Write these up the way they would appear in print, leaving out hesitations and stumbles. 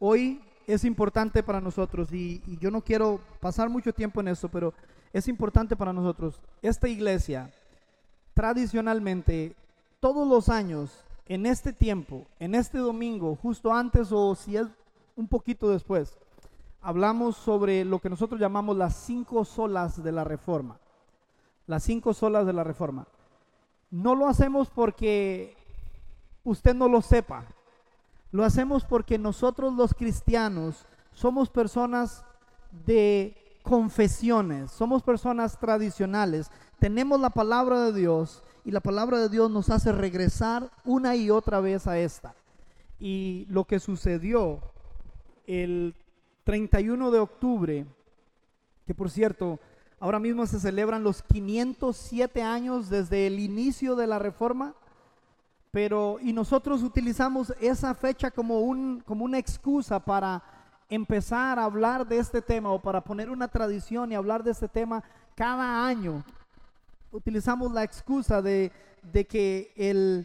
hoy es importante para nosotros y yo no quiero pasar mucho tiempo en esto, pero es importante para nosotros. Esta iglesia, tradicionalmente, todos los años, en este tiempo, en este domingo, justo antes o si es un poquito después, hablamos sobre lo que nosotros llamamos las 5 solas de la Reforma. Las 5 solas de la Reforma. No lo hacemos porque usted no lo sepa. Lo hacemos porque nosotros los cristianos somos personas de confesiones, somos personas tradicionales. Tenemos la palabra de Dios y la palabra de Dios nos hace regresar una y otra vez a esta. Y lo que sucedió el 31 de octubre, que por cierto, ahora mismo se celebran los 507 años desde el inicio de la Reforma, y nosotros utilizamos esa fecha como una excusa para empezar a hablar de este tema o para poner una tradición y hablar de este tema cada año. Utilizamos la excusa de que el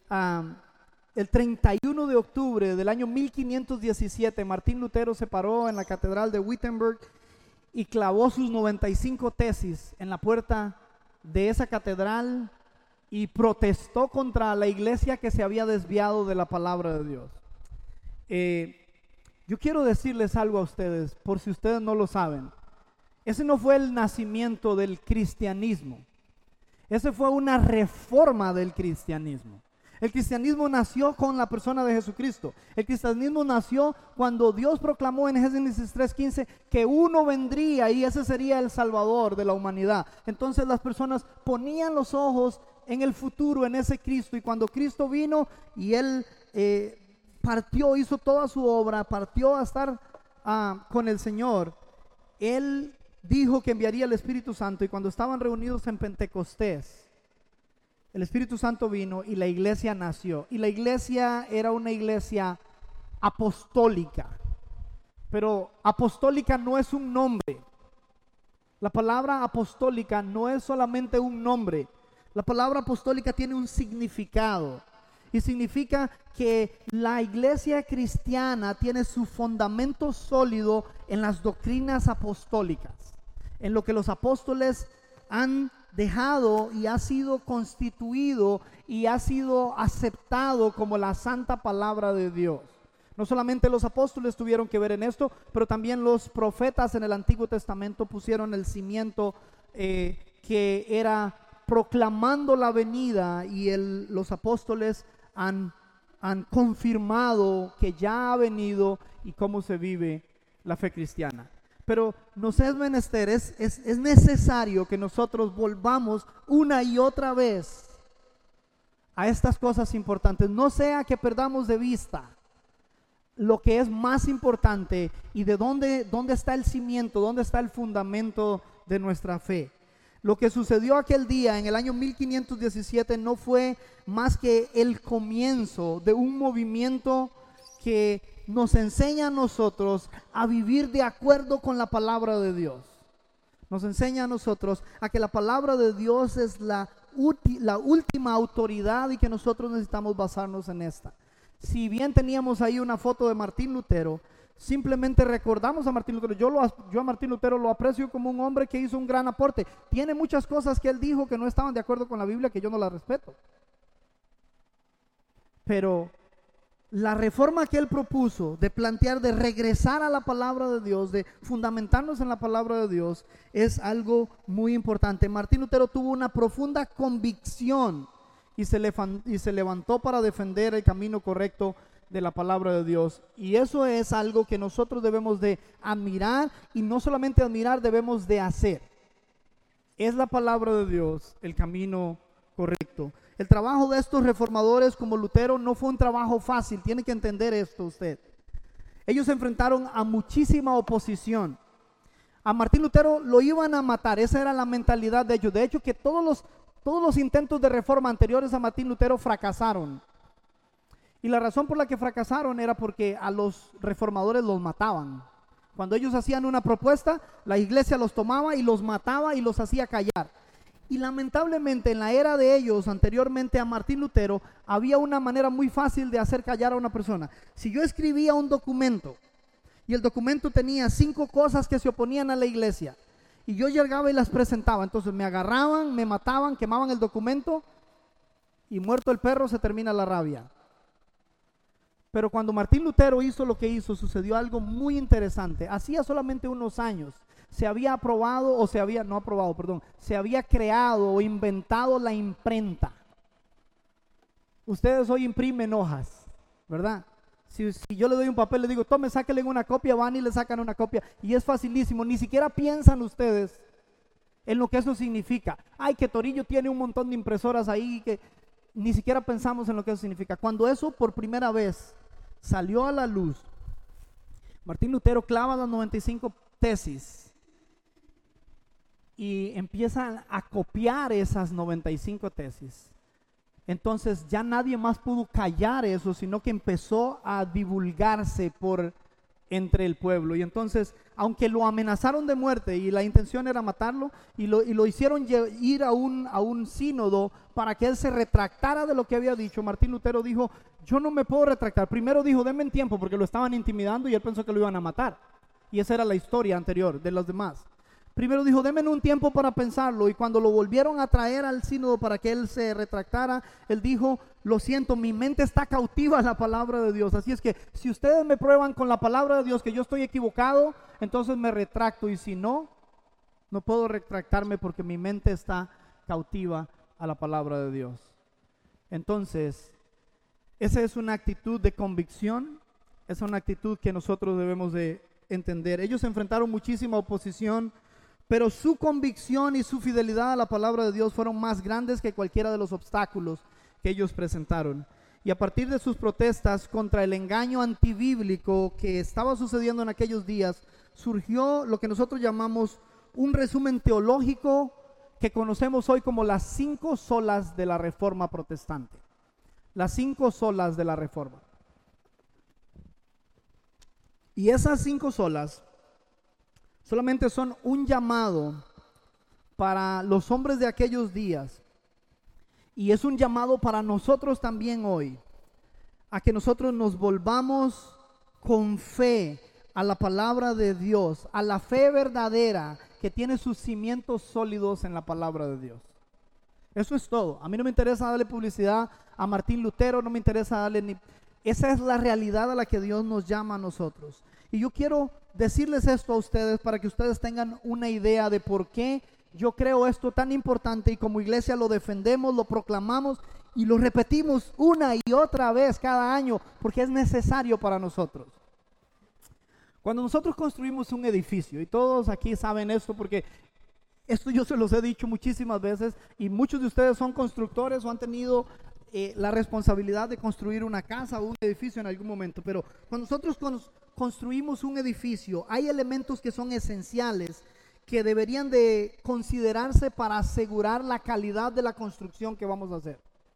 31 de octubre del año 1517, Martín Lutero se paró en la catedral de Wittenberg y clavó sus 95 tesis en la puerta de esa catedral y protestó contra la iglesia que se había desviado de la palabra de Dios. Yo quiero decirles algo a ustedes, por si ustedes no lo saben. Ese no fue el nacimiento del cristianismo. Ese fue una reforma del cristianismo. El cristianismo nació con la persona de Jesucristo. El cristianismo nació cuando Dios proclamó en Génesis 3:15 que uno vendría y ese sería el Salvador de la humanidad. Entonces las personas ponían los ojos en el futuro, en ese Cristo, y cuando Cristo vino y Él partió, hizo toda su obra, partió a estar con el Señor, Él dijo que enviaría el Espíritu Santo, y cuando estaban reunidos en Pentecostés, el Espíritu Santo vino y la iglesia nació. Y la iglesia era una iglesia apostólica. Pero apostólica no es un nombre. La palabra apostólica no es solamente un nombre. La palabra apostólica tiene un significado. Y significa que la iglesia cristiana tiene su fundamento sólido en las doctrinas apostólicas, en lo que los apóstoles han dejado y ha sido constituido y ha sido aceptado como la santa palabra de Dios. No solamente los apóstoles tuvieron que ver en esto, pero también los profetas en el Antiguo Testamento pusieron el cimiento que era proclamando la venida, y los apóstoles han confirmado que ya ha venido y cómo se vive la fe cristiana. Pero nos es menester, es necesario que nosotros volvamos una y otra vez a estas cosas importantes. No sea que perdamos de vista lo que es más importante y de dónde está el cimiento, dónde está el fundamento de nuestra fe. Lo que sucedió aquel día en el año 1517 no fue más que el comienzo de un movimiento que nos enseña a nosotros a vivir de acuerdo con la palabra de Dios. Nos enseña a nosotros a que la palabra de Dios es la última autoridad y que nosotros necesitamos basarnos en esta. Si bien teníamos ahí una foto de Martín Lutero, simplemente recordamos a Martín Lutero. Yo a Martín Lutero lo aprecio como un hombre que hizo un gran aporte. Tiene muchas cosas que él dijo que no estaban de acuerdo con la Biblia, que yo no las respeto. Pero la reforma que él propuso de plantear, de regresar a la palabra de Dios, de fundamentarnos en la palabra de Dios, es algo muy importante. Martín Lutero tuvo una profunda convicción y se levantó para defender el camino correcto de la palabra de Dios, y eso es algo que nosotros debemos de admirar, y no solamente admirar, debemos de hacer. Es la palabra de Dios el camino correcto. El trabajo de estos reformadores como Lutero no fue un trabajo fácil, tiene que entender esto usted. Ellos se enfrentaron a muchísima oposición. A Martín Lutero lo iban a matar, esa era la mentalidad de ellos. De hecho, que todos los intentos de reforma anteriores a Martín Lutero fracasaron. Y la razón por la que fracasaron era porque a los reformadores los mataban. Cuando ellos hacían una propuesta, la iglesia los tomaba y los mataba y los hacía callar. Y lamentablemente en la era de ellos, anteriormente a Martín Lutero, había una manera muy fácil de hacer callar a una persona. Si yo escribía un documento y el documento tenía 5 cosas que se oponían a la iglesia, y yo llegaba y las presentaba, entonces me agarraban, me mataban, quemaban el documento, y muerto el perro se termina la rabia. Pero cuando Martín Lutero hizo lo que hizo, sucedió algo muy interesante. Hacía solamente unos años se había aprobado, o se había, no aprobado, perdón, se había creado o inventado la imprenta. Ustedes hoy imprimen hojas, ¿verdad? Si yo le doy un papel, le digo, tome, sáquenle una copia, van y le sacan una copia, y es facilísimo. Ni siquiera piensan ustedes en lo que eso significa. Ay, que Torillo tiene un montón de impresoras ahí, que ni siquiera pensamos en lo que eso significa. Cuando eso por primera vez salió a la luz, Martín Lutero clava las 95 tesis y empiezan a copiar esas 95 tesis. Entonces ya nadie más pudo callar eso, sino que empezó a divulgarse por entre el pueblo. Y entonces, aunque lo amenazaron de muerte y la intención era matarlo, y lo hicieron ir a un sínodo para que él se retractara de lo que había dicho, Martín Lutero dijo, yo no me puedo retractar. Primero dijo, denme tiempo, porque lo estaban intimidando y él pensó que lo iban a matar. Y esa era la historia anterior de los demás. Primero dijo, denme un tiempo para pensarlo, y cuando lo volvieron a traer al sínodo para que él se retractara, él dijo, lo siento, mi mente está cautiva a la palabra de Dios, así es que si ustedes me prueban con la palabra de Dios que yo estoy equivocado, entonces me retracto, y si no, no puedo retractarme porque mi mente está cautiva a la palabra de Dios. Entonces, esa es una actitud de convicción, es una actitud que nosotros debemos de entender. Ellos enfrentaron muchísima oposición, pero su convicción y su fidelidad a la palabra de Dios fueron más grandes que cualquiera de los obstáculos que ellos presentaron. Y a partir de sus protestas contra el engaño antibíblico que estaba sucediendo en aquellos días, surgió lo que nosotros llamamos un resumen teológico que conocemos hoy como las 5 solas de la Reforma protestante. Las 5 solas de la Reforma. Y esas 5 solas solamente son un llamado para los hombres de aquellos días, y es un llamado para nosotros también hoy, a que nosotros nos volvamos con fe a la palabra de Dios, a la fe verdadera que tiene sus cimientos sólidos en la palabra de Dios. Eso es todo. A mí no me interesa darle publicidad a Martín Lutero, no me interesa darle ni... Esa es la realidad a la que Dios nos llama a nosotros. Y yo quiero decirles esto a ustedes para que ustedes tengan una idea de por qué yo creo esto tan importante, y como iglesia lo defendemos, lo proclamamos y lo repetimos una y otra vez cada año, porque es necesario para nosotros. Cuando nosotros construimos un edificio, y todos aquí saben esto porque esto yo se los he dicho muchísimas veces, y muchos de ustedes son constructores o han tenido la responsabilidad de construir una casa o un edificio en algún momento, pero cuando nosotros construimos un edificio, hay elementos que son esenciales que deberían de considerarse para asegurar la calidad de la construcción que vamos a hacer.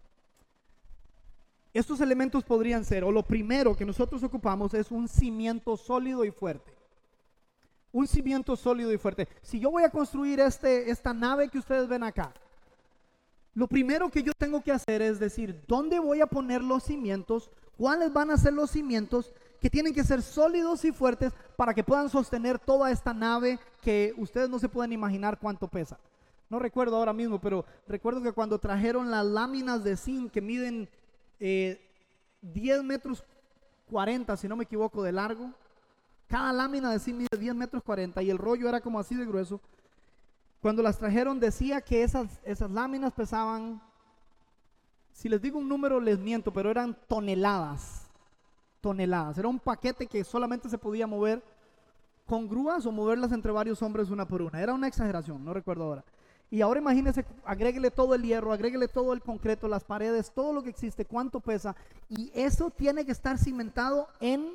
Estos elementos podrían ser, o lo primero que nosotros ocupamos es un cimiento sólido y fuerte. Un cimiento sólido y fuerte. Si yo voy a construir esta nave que ustedes ven acá, lo primero que yo tengo que hacer es decir, ¿dónde voy a poner los cimientos? ¿Cuáles van a ser los cimientos que tienen que ser sólidos y fuertes para que puedan sostener toda esta nave que ustedes no se pueden imaginar cuánto pesa? No recuerdo ahora mismo, pero recuerdo que cuando trajeron las láminas de zinc que miden 10 metros 40, si no me equivoco, de largo. Cada lámina de zinc mide 10 metros 40 y el rollo era como así de grueso. Cuando las trajeron decía que esas láminas pesaban, si les digo un número les miento, pero eran toneladas. Era un paquete que solamente se podía mover con grúas o moverlas entre varios hombres una por una. Era una exageración, no recuerdo ahora. Y ahora imagínense, agréguele todo el hierro, agréguele todo el concreto, las paredes, todo lo que existe, cuánto pesa. Y eso tiene que estar cimentado en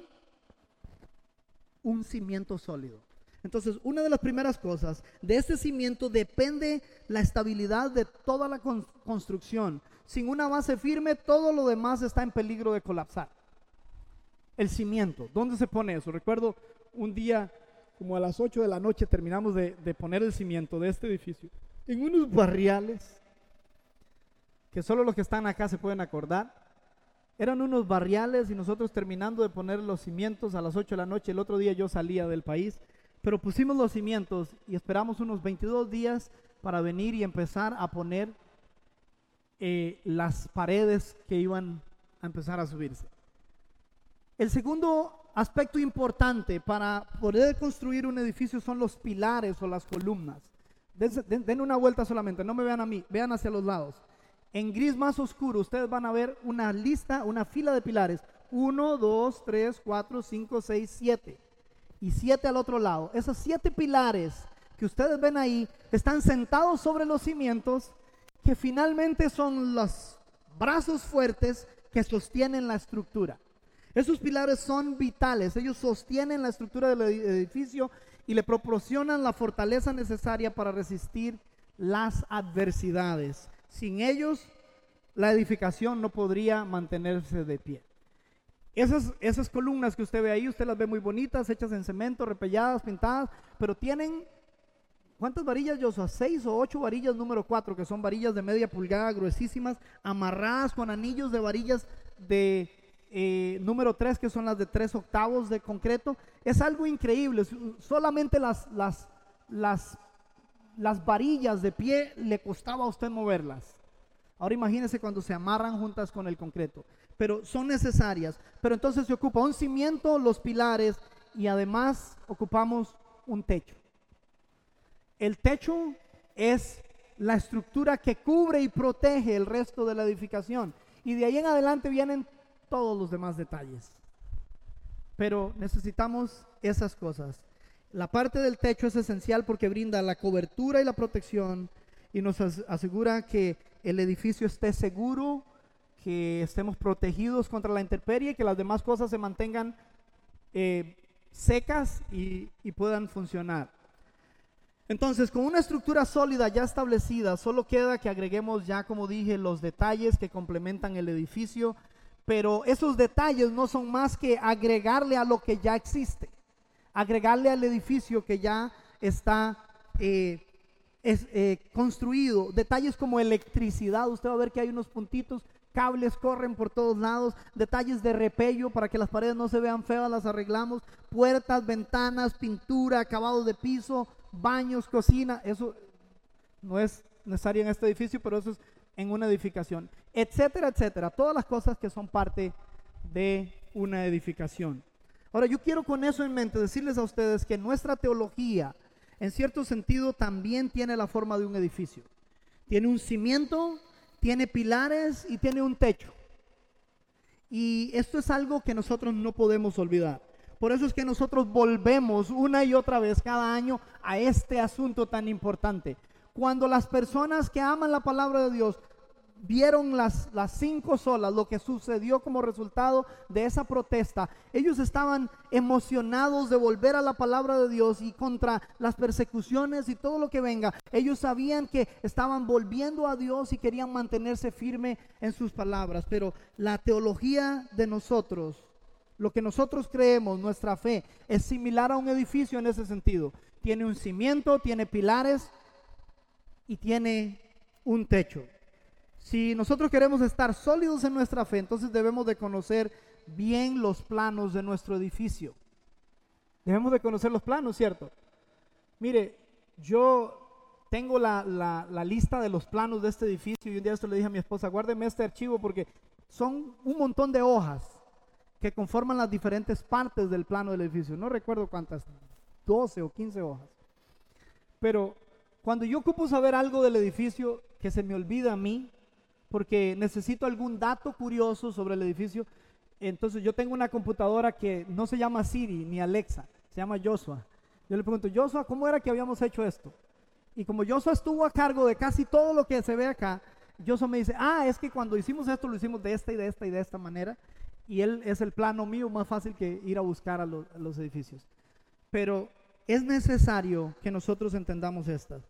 un cimiento sólido. Entonces, una de las primeras cosas, de este cimiento depende la estabilidad de toda la construcción. Sin una base firme, todo lo demás está en peligro de colapsar. El cimiento, ¿dónde se pone eso? Recuerdo un día, como a las 8 de la noche, terminamos de poner el cimiento de este edificio. en unos barriales, que solo los que están acá se pueden acordar. Eran unos barriales y nosotros terminando de poner los cimientos a las 8 de la noche. El otro día yo salía del país, pero pusimos los cimientos y esperamos unos 22 días para venir y empezar a poner las paredes que iban a empezar a subirse. El segundo aspecto importante para poder construir un edificio son los pilares o las columnas. Den una vuelta solamente, no me vean a mí, vean hacia los lados. En gris más oscuro ustedes van a ver una lista, una fila de pilares. 1, 2, 3, 4, 5, 6, 7. Y 7 al otro lado. Esos 7 pilares que ustedes ven ahí están sentados sobre los cimientos, que finalmente son los brazos fuertes que sostienen la estructura. Esos pilares son vitales, ellos sostienen la estructura del edificio y le proporcionan la fortaleza necesaria para resistir las adversidades. Sin ellos, la edificación no podría mantenerse de pie. Esas columnas que usted ve ahí, usted las ve muy bonitas, hechas en cemento, repelladas, pintadas, pero tienen, ¿cuántas varillas, Joshua? 6 o 8 varillas número 4, que son varillas de media pulgada, gruesísimas, amarradas con anillos de varillas de número 3, que son las de 3 octavos de concreto. Es algo increíble. Solamente las varillas de pie le costaba a usted moverlas. Ahora imagínese cuando se amarran juntas con el concreto, pero son necesarias. Pero entonces se ocupa un cimiento, los pilares, y además ocupamos un techo. El techo es la estructura que cubre y protege el resto de la edificación, y de ahí en adelante vienen todos los demás detalles. Pero necesitamos esas cosas. La parte del techo es esencial porque brinda la cobertura y la protección y nos asegura que el edificio esté seguro, que estemos protegidos contra la intemperie, que las demás cosas se mantengan secas y puedan funcionar. Entonces, con una estructura sólida ya establecida, solo queda que agreguemos ya, como dije, los detalles que complementan el edificio, pero esos detalles no son más que agregarle a lo que ya existe, agregarle al edificio que ya está construido. Detalles como electricidad, usted va a ver que hay unos puntitos, cables corren por todos lados, detalles de repello para que las paredes no se vean feas, las arreglamos, puertas, ventanas, pintura, acabado de piso, baños, cocina. Eso no es necesario en este edificio, pero eso es en una edificación, etcétera, etcétera. Todas las cosas que son parte de una edificación. Ahora, yo quiero con eso en mente decirles a ustedes que nuestra teología, en cierto sentido, también tiene la forma de un edificio. Tiene un cimiento, tiene pilares y tiene un techo. Y esto es algo que nosotros no podemos olvidar. Por eso es que nosotros volvemos una y otra vez cada año a este asunto tan importante. Cuando las personas que aman la palabra de Dios vieron las 5 solas, lo que sucedió como resultado de esa protesta, ellos estaban emocionados de volver a la palabra de Dios y contra las persecuciones y todo lo que venga. Ellos sabían que estaban volviendo a Dios y querían mantenerse firme en sus palabras. Pero la teología de nosotros, lo que nosotros creemos, nuestra fe, es similar a un edificio en ese sentido. Tiene un cimiento, tiene pilares y tiene un techo. Si nosotros queremos estar sólidos en nuestra fe, entonces debemos de conocer bien los planos de nuestro edificio. Debemos de conocer los planos, ¿cierto? Mire, yo tengo la lista de los planos de este edificio y un día esto le dije a mi esposa, guárdeme este archivo porque son un montón de hojas que conforman las diferentes partes del plano del edificio. No recuerdo cuántas, 12 o 15 hojas. Pero cuando yo ocupo saber algo del edificio que se me olvida a mí, porque necesito algún dato curioso sobre el edificio, entonces yo tengo una computadora que no se llama Siri ni Alexa, se llama Joshua. Yo le pregunto, Joshua, ¿cómo era que habíamos hecho esto? Y como Joshua estuvo a cargo de casi todo lo que se ve acá, Joshua me dice, es que cuando hicimos esto lo hicimos de esta y de esta y de esta manera, y él es el plano mío más fácil que ir a buscar a los edificios. Pero es necesario que nosotros entendamos estas.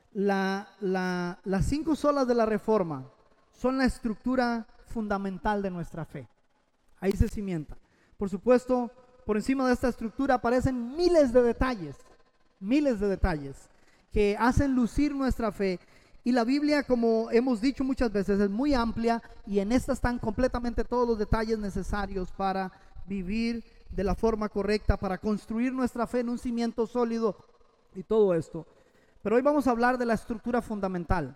Las 5 solas de la Reforma son la estructura fundamental de nuestra fe. Ahí se cimienta. Por supuesto, por encima de esta estructura aparecen miles de detalles que hacen lucir nuestra fe Y la Biblia, como hemos dicho muchas veces, es muy amplia y en esta están completamente todos los detalles necesarios para vivir de la forma correcta, para construir nuestra fe en un cimiento sólido y todo esto. Pero hoy vamos a hablar de la estructura fundamental.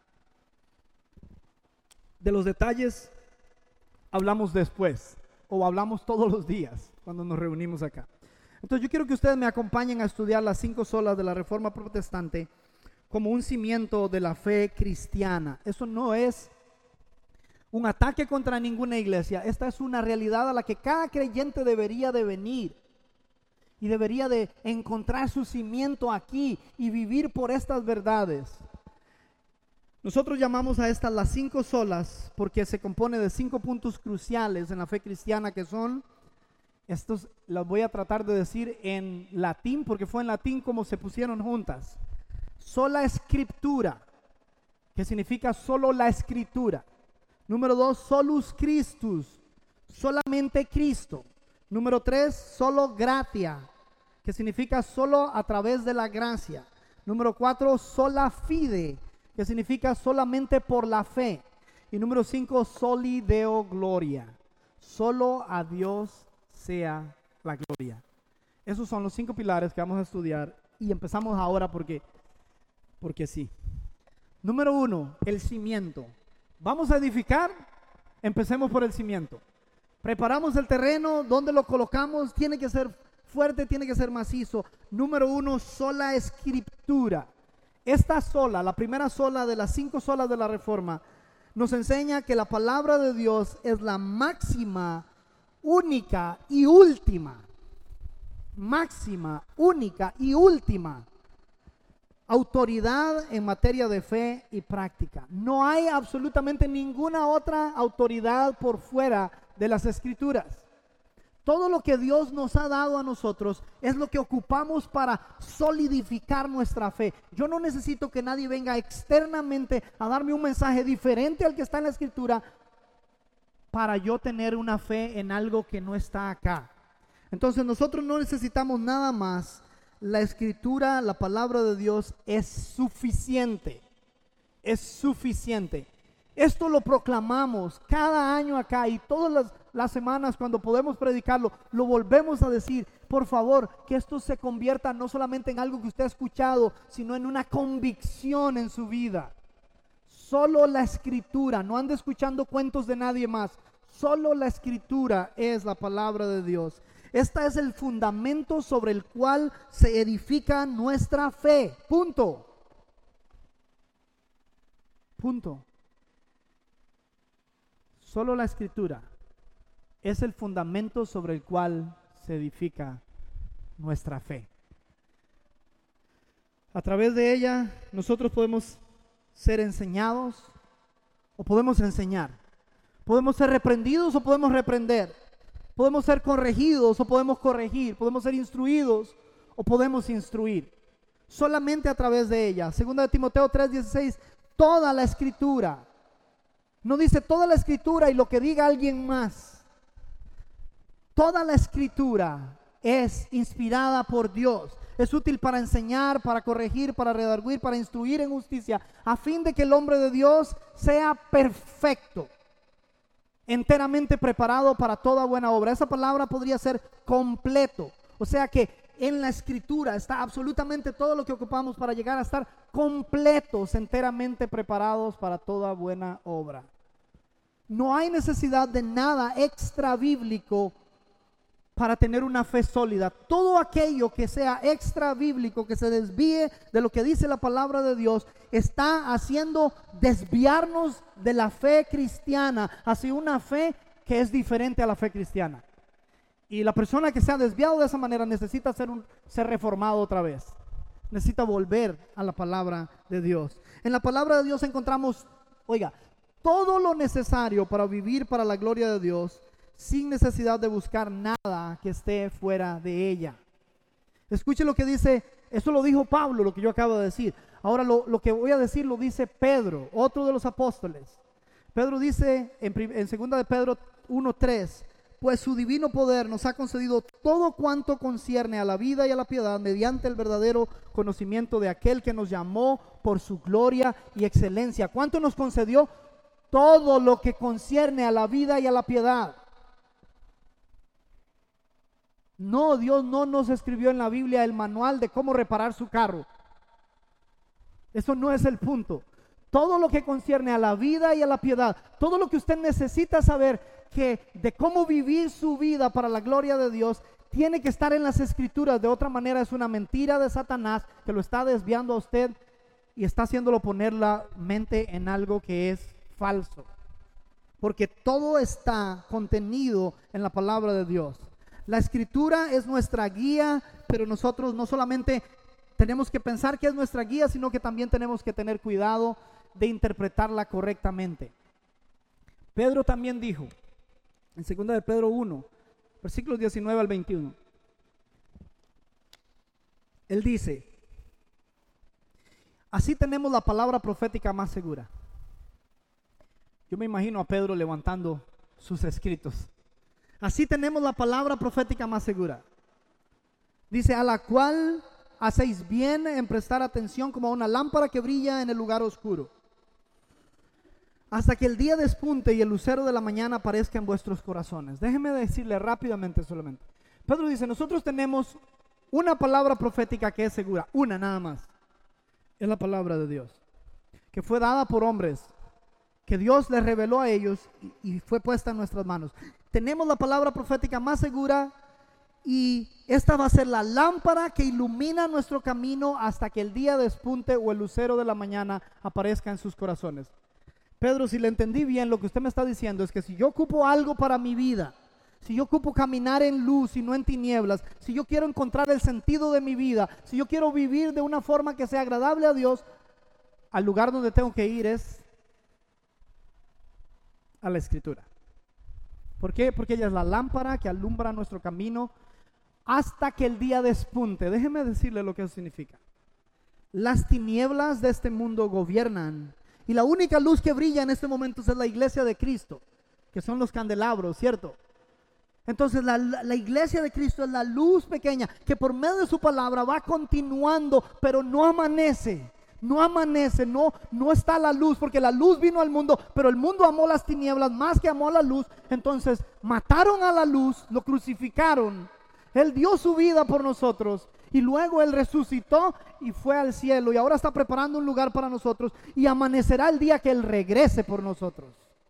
De los detalles hablamos después, o hablamos todos los días cuando nos reunimos acá. Entonces yo quiero que ustedes me acompañen a estudiar las 5 solas de la Reforma Protestante como un cimiento de la fe cristiana. Eso no es un ataque contra ninguna iglesia. Esta es una realidad a la que cada creyente debería de venir y debería de encontrar su cimiento aquí y vivir por estas verdades. Nosotros llamamos a estas las 5 solas porque se compone de 5 puntos cruciales en la fe cristiana, que son, estos los voy a tratar de decir en latín porque fue en latín como se pusieron juntas. Sola Scriptura, que significa solo la escritura. Número 2, solus Christus, solamente Cristo. Número 3, solo gratia, que significa solo a través de la gracia. Número 4, sola fide, que significa solamente por la fe. Y número 5, soli Deo gloria, solo a Dios sea la gloria. Esos son los 5 pilares que vamos a estudiar y empezamos ahora porque sí. Número 1, el cimiento. Vamos a edificar, empecemos por el cimiento. Preparamos el terreno, ¿dónde lo colocamos? Tiene que ser fuerte, tiene que ser macizo. Número 1, sola escritura. Esta sola, la primera sola de las 5 solas de la Reforma, nos enseña que la palabra de Dios es la máxima, única y última. Máxima, única y última autoridad en materia de fe y práctica. No hay absolutamente ninguna otra autoridad por fuera de las Escrituras. Todo lo que Dios nos ha dado a nosotros es lo que ocupamos para solidificar nuestra fe. Yo no necesito que nadie venga externamente a darme un mensaje diferente al que está en la Escritura para yo tener una fe en algo que no está acá. Entonces nosotros no necesitamos nada más. La Escritura, la palabra de Dios es suficiente. Es suficiente. Esto lo proclamamos cada año acá y todas las semanas cuando podemos predicarlo, lo volvemos a decir. Por favor, que esto se convierta no solamente en algo que usted ha escuchado, sino en una convicción en su vida. Solo la Escritura, no ande escuchando cuentos de nadie más. Solo la Escritura es la palabra de Dios. Este es el fundamento sobre el cual se edifica nuestra fe. Punto. Punto. Solo la Escritura es el fundamento sobre el cual se edifica nuestra fe. A través de ella nosotros podemos ser enseñados o podemos enseñar. Podemos ser reprendidos o podemos reprender. Podemos ser corregidos o podemos corregir. Podemos ser instruidos o podemos instruir. Solamente a través de ella. Segunda de Timoteo 3:16, toda la Escritura. No dice toda la Escritura y lo que diga alguien más. Toda la Escritura es inspirada por Dios. Es útil para enseñar, para corregir, para redarguir, para instruir en justicia, a fin de que el hombre de Dios sea perfecto, enteramente preparado para toda buena obra. Esa palabra podría ser completo. O sea que en la Escritura está absolutamente todo lo que ocupamos para llegar a estar completos, enteramente preparados para toda buena obra. No hay necesidad de nada extra bíblico para tener una fe sólida. Todo aquello que sea extra bíblico, que se desvíe de lo que dice la palabra de Dios, está haciendo desviarnos de la fe cristiana hacia una fe que es diferente a la fe cristiana. Y la persona que se ha desviado de esa manera necesita ser reformado otra vez. Necesita volver a la palabra de Dios. En la palabra de Dios encontramos, todo lo necesario para vivir para la gloria de Dios, sin necesidad de buscar nada que esté fuera de ella. Escuche lo que dice, esto lo dijo Pablo, lo que yo acabo de decir. Ahora lo que voy a decir lo dice Pedro, otro de los apóstoles. Pedro dice en 2 de Pedro 1:3, pues su divino poder nos ha concedido todo cuanto concierne a la vida y a la piedad mediante el verdadero conocimiento de aquel que nos llamó por su gloria y excelencia. ¿Cuánto nos concedió? Todo lo que concierne a la vida y a la piedad. No, Dios no nos escribió en la Biblia el manual de cómo reparar su carro. Eso no es el punto. Todo lo que concierne a la vida y a la piedad, todo lo que usted necesita saber que de cómo vivir su vida para la gloria de Dios, tiene que estar en las Escrituras. De otra manera es una mentira de Satanás que lo está desviando a usted y está haciéndolo poner la mente en algo que es falso. Porque todo está contenido en la palabra de Dios. La Escritura es nuestra guía, pero nosotros no solamente tenemos que pensar que es nuestra guía, sino que también tenemos que tener cuidado de interpretarla correctamente. Pedro también dijo, en 2 de Pedro 1, versículos 19 al 21, él dice: así tenemos la palabra profética más segura. Yo me imagino a Pedro levantando sus escritos. Así tenemos la palabra profética más segura. Dice: a la cual hacéis bien en prestar atención como a una lámpara que brilla en el lugar oscuro, hasta que el día despunte y el lucero de la mañana aparezca en vuestros corazones. Déjenme decirle rápidamente solamente. Pedro dice: nosotros tenemos una palabra profética que es segura, una nada más. Es la palabra de Dios, que fue dada por hombres, que Dios les reveló a ellos y fue puesta en nuestras manos. Tenemos la palabra profética más segura y esta va a ser la lámpara que ilumina nuestro camino hasta que el día despunte o el lucero de la mañana aparezca en sus corazones. Pedro, si le entendí bien, lo que usted me está diciendo es que si yo ocupo algo para mi vida, si yo ocupo caminar en luz y no en tinieblas, si yo quiero encontrar el sentido de mi vida, si yo quiero vivir de una forma que sea agradable a Dios, al lugar donde tengo que ir es a la Escritura. ¿Por qué? Porque ella es la lámpara que alumbra nuestro camino hasta que el día despunte. Déjeme decirle lo que eso significa. Las tinieblas de este mundo gobiernan y la única luz que brilla en este momento es la iglesia de Cristo, que son los candelabros, ¿cierto? Entonces la iglesia de Cristo es la luz pequeña que por medio de su palabra va continuando, pero no amanece. No amanece, no está la luz, porque la luz vino al mundo, pero el mundo amó las tinieblas más que amó la luz. Entonces mataron a la luz, lo crucificaron. Él dio su vida por nosotros y luego Él resucitó y fue al cielo y ahora está preparando un lugar para nosotros y amanecerá el día que Él regrese por nosotros.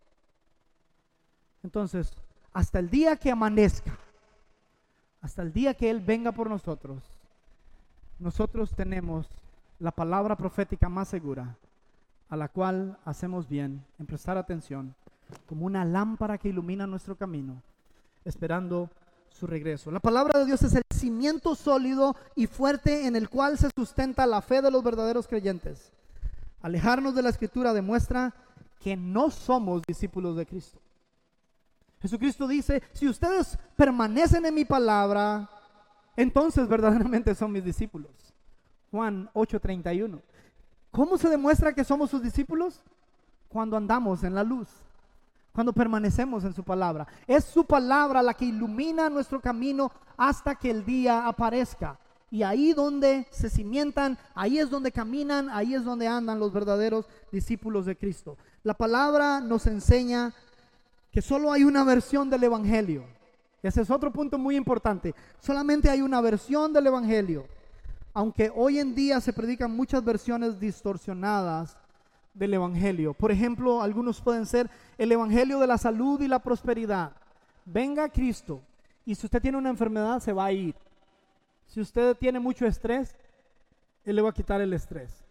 Entonces, hasta el día que amanezca, hasta el día que Él venga por nosotros, nosotros tenemos la palabra profética más segura, a la cual hacemos bien en prestar atención, como una lámpara que ilumina nuestro camino, esperando su regreso. La palabra de Dios es el cimiento sólido y fuerte en el cual se sustenta la fe de los verdaderos creyentes. Alejarnos de la Escritura demuestra que no somos discípulos de Cristo. Jesucristo dice: si ustedes permanecen en mi palabra, entonces verdaderamente son mis discípulos. Juan 8:31. ¿Cómo se demuestra que somos sus discípulos? Cuando andamos en la luz, cuando permanecemos en su palabra. Es su palabra la que ilumina nuestro camino hasta que el día aparezca. Y ahí donde se cimientan, ahí es donde caminan, ahí es donde andan los verdaderos discípulos de Cristo. La palabra nos enseña que solo hay una versión del Evangelio. Ese es otro punto muy importante. Solamente hay una versión del Evangelio. Aunque hoy en día se predican muchas versiones distorsionadas del Evangelio. Por ejemplo, algunos pueden ser el Evangelio de la salud y la prosperidad. Venga Cristo y si usted tiene una enfermedad se va a ir. Si usted tiene mucho estrés, Él le va a quitar el estrés.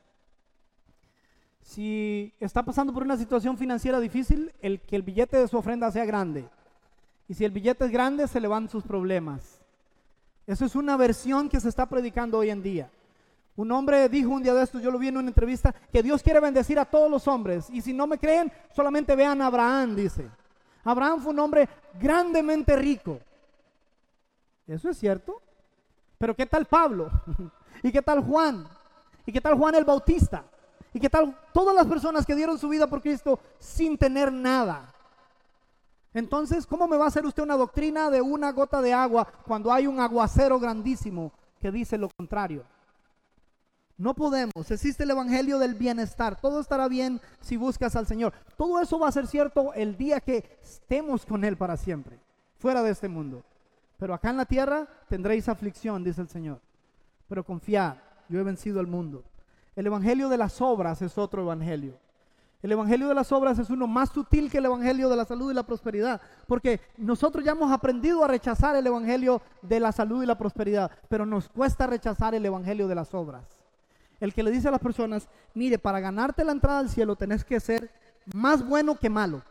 Si está pasando por una situación financiera difícil, que el billete de su ofrenda sea grande. Y si el billete es grande, se le van sus problemas. Eso es una versión que se está predicando hoy en día. Un hombre dijo un día de estos, yo lo vi en una entrevista, que Dios quiere bendecir a todos los hombres. Y si no me creen, solamente vean a Abraham, dice. Abraham fue un hombre grandemente rico. Eso es cierto. Pero ¿qué tal Pablo? ¿Y qué tal Juan? ¿Y qué tal Juan el Bautista? ¿Y qué tal todas las personas que dieron su vida por Cristo sin tener nada? Entonces, ¿cómo me va a hacer usted una doctrina de una gota de agua cuando hay un aguacero grandísimo que dice lo contrario? No podemos. Existe el evangelio del bienestar. Todo estará bien si buscas al Señor. Todo eso va a ser cierto el día que estemos con Él para siempre, fuera de este mundo. Pero acá en la tierra tendréis aflicción, dice el Señor. Pero confiad, yo he vencido al mundo. El evangelio de las obras es otro evangelio. El evangelio de las obras es uno más sutil que el evangelio de la salud y la prosperidad, porque nosotros ya hemos aprendido a rechazar el evangelio de la salud y la prosperidad, pero nos cuesta rechazar el evangelio de las obras. El que le dice a las personas: mire, para ganarte la entrada al cielo tenés que ser más bueno que malo.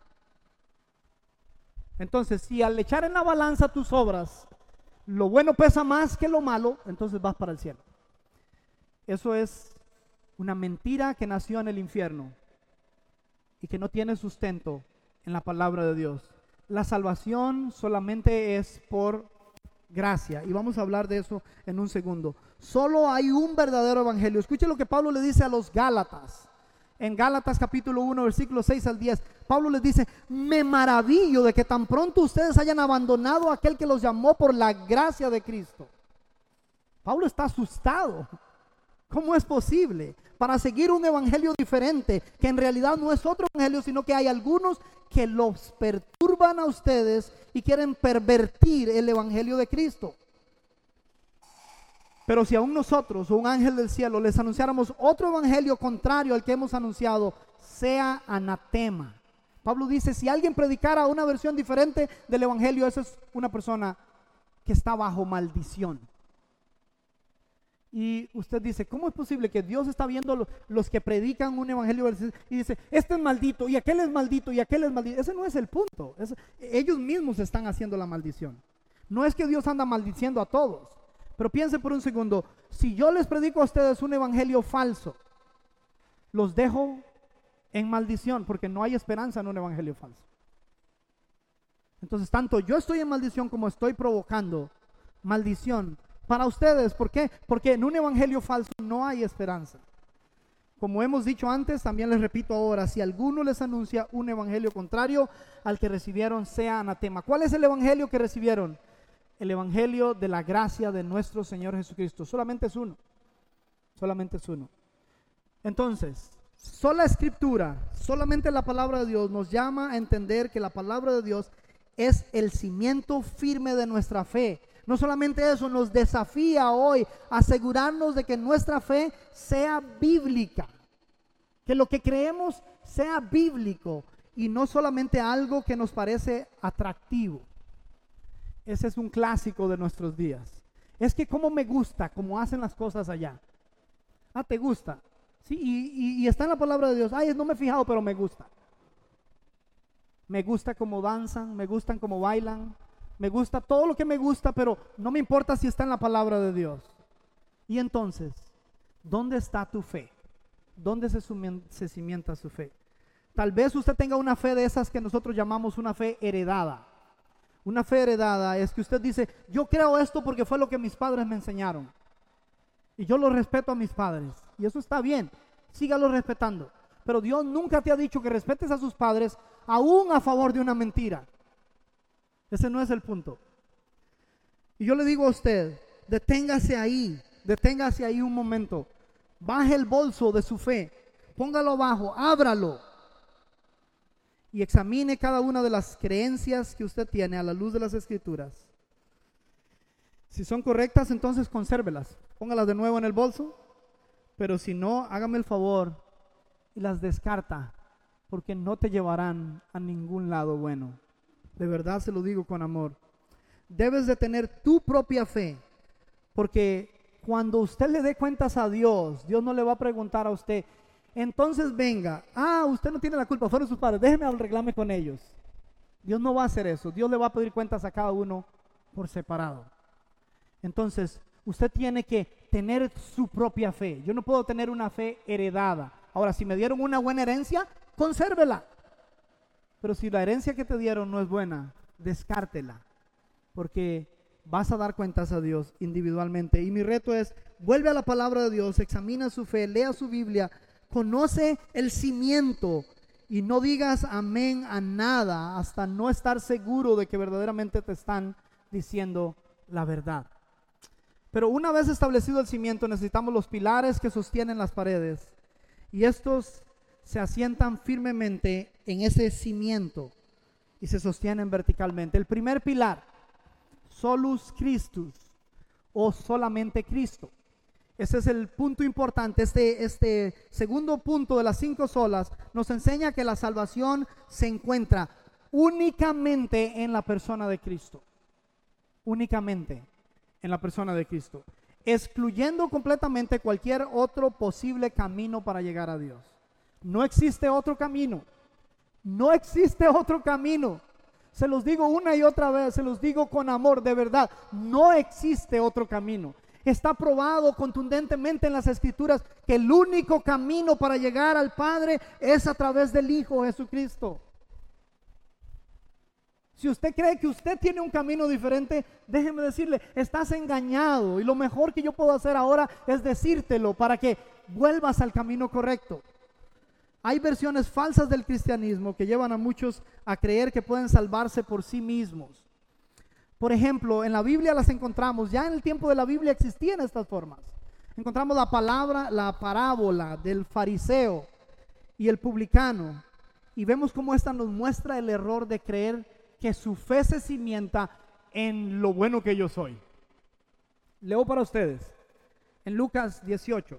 Entonces, si al echar en la balanza tus obras, lo bueno pesa más que lo malo, entonces vas para el cielo. Eso es una mentira que nació en el infierno y que no tiene sustento en la palabra de Dios. La salvación solamente es por gracia, y vamos a hablar de eso en un segundo. Solo hay un verdadero evangelio. Escuche lo que Pablo le dice a los Gálatas. En Gálatas capítulo 1, versículos 6 al 10, Pablo les dice: me maravillo de que tan pronto ustedes hayan abandonado a aquel que los llamó por la gracia de Cristo. Pablo está asustado. ¿Cómo es posible? Para seguir un evangelio diferente, que en realidad no es otro evangelio, sino que hay algunos que los perturban a ustedes y quieren pervertir el evangelio de Cristo. Pero si aún nosotros o un ángel del cielo les anunciáramos otro evangelio contrario al que hemos anunciado, sea anatema. Pablo dice: si alguien predicara una versión diferente del evangelio, esa es una persona que está bajo maldición. Y usted dice: ¿cómo es posible que Dios está viendo los que predican un evangelio y dice: este es maldito, y aquel es maldito, y aquel es maldito? Ese no es el punto. Ellos mismos están haciendo la maldición. No es que Dios anda maldiciendo a todos. Pero piensen por un segundo: si yo les predico a ustedes un evangelio falso, los dejo en maldición, porque no hay esperanza en un evangelio falso. Entonces, tanto yo estoy en maldición como estoy provocando maldición para ustedes. ¿Por qué? Porque en un evangelio falso no hay esperanza. Como hemos dicho antes, también les repito ahora: si alguno les anuncia un evangelio contrario al que recibieron, sea anatema. ¿Cuál es el evangelio que recibieron? El evangelio de la gracia de nuestro Señor Jesucristo. Solamente es uno. Solamente es uno. Entonces, sola escritura, solamente la palabra de Dios nos llama a entender que la palabra de Dios es el cimiento firme de nuestra fe. No solamente eso, nos desafía hoy a asegurarnos de que nuestra fe sea bíblica, que lo que creemos sea bíblico y no solamente algo que nos parece atractivo. Ese es un clásico de nuestros días. Es que cómo me gusta cómo hacen las cosas allá. Ah, ¿te gusta? Sí, y está en la palabra de Dios. Ay, no me he fijado, pero me gusta. Me gusta cómo danzan, me gustan cómo bailan, me gusta todo lo que me gusta, pero no me importa si está en la palabra de Dios. Y entonces, ¿dónde está tu fe? ¿Dónde se cimienta su fe? Tal vez usted tenga una fe de esas que nosotros llamamos una fe heredada. Una fe heredada es que usted dice: yo creo esto porque fue lo que mis padres me enseñaron, y yo lo respeto a mis padres, y eso está bien, sígalo respetando. Pero Dios nunca te ha dicho que respetes a sus padres aún a favor de una mentira. Ese no es el punto. Y yo le digo a usted: deténgase ahí un momento, baje el bolso de su fe, póngalo abajo, ábralo y examine cada una de las creencias que usted tiene a la luz de las Escrituras. Si son correctas, entonces consérvelas, póngalas de nuevo en el bolso. Pero si no, hágame el favor y las descarta, porque no te llevarán a ningún lado bueno. De verdad se lo digo con amor. Debes de tener tu propia fe, porque cuando usted le dé cuentas a Dios, Dios no le va a preguntar a usted: entonces venga, usted no tiene la culpa, fueron sus padres, déjeme arreglarme con ellos. Dios no va a hacer eso. Dios le va a pedir cuentas a cada uno por separado. Entonces, usted tiene que tener su propia fe. Yo no puedo tener una fe heredada. Ahora, si me dieron una buena herencia, consérvela. Pero si la herencia que te dieron no es buena, descártela, porque vas a dar cuentas a Dios individualmente. Y mi reto es: vuelve a la palabra de Dios, examina su fe, lea su Biblia, conoce el cimiento y no digas amén a nada hasta no estar seguro de que verdaderamente te están diciendo la verdad. Pero una vez establecido el cimiento, necesitamos los pilares que sostienen las paredes, y estos se asientan firmemente en ese cimiento y se sostienen verticalmente. El primer pilar, solus Christus, o solamente Cristo. Ese es el punto importante. Este segundo punto de las 5 solas nos enseña que la salvación se encuentra únicamente en la persona de Cristo. Únicamente en la persona de Cristo, excluyendo completamente cualquier otro posible camino para llegar a Dios. No existe otro camino. No existe otro camino. Se los digo una y otra vez, se los digo con amor, de verdad. No existe otro camino. Está probado contundentemente en las Escrituras que el único camino para llegar al Padre es a través del Hijo Jesucristo. Si usted cree que usted tiene un camino diferente, déjeme decirle, estás engañado, y lo mejor que yo puedo hacer ahora es decírtelo para que vuelvas al camino correcto. Hay versiones falsas del cristianismo que llevan a muchos a creer que pueden salvarse por sí mismos. Por ejemplo, en la Biblia las encontramos, ya en el tiempo de la Biblia existían estas formas. Encontramos la parábola del fariseo y el publicano, y vemos cómo esta nos muestra el error de creer que su fe se cimienta en lo bueno que yo soy. Leo para ustedes en Lucas 18,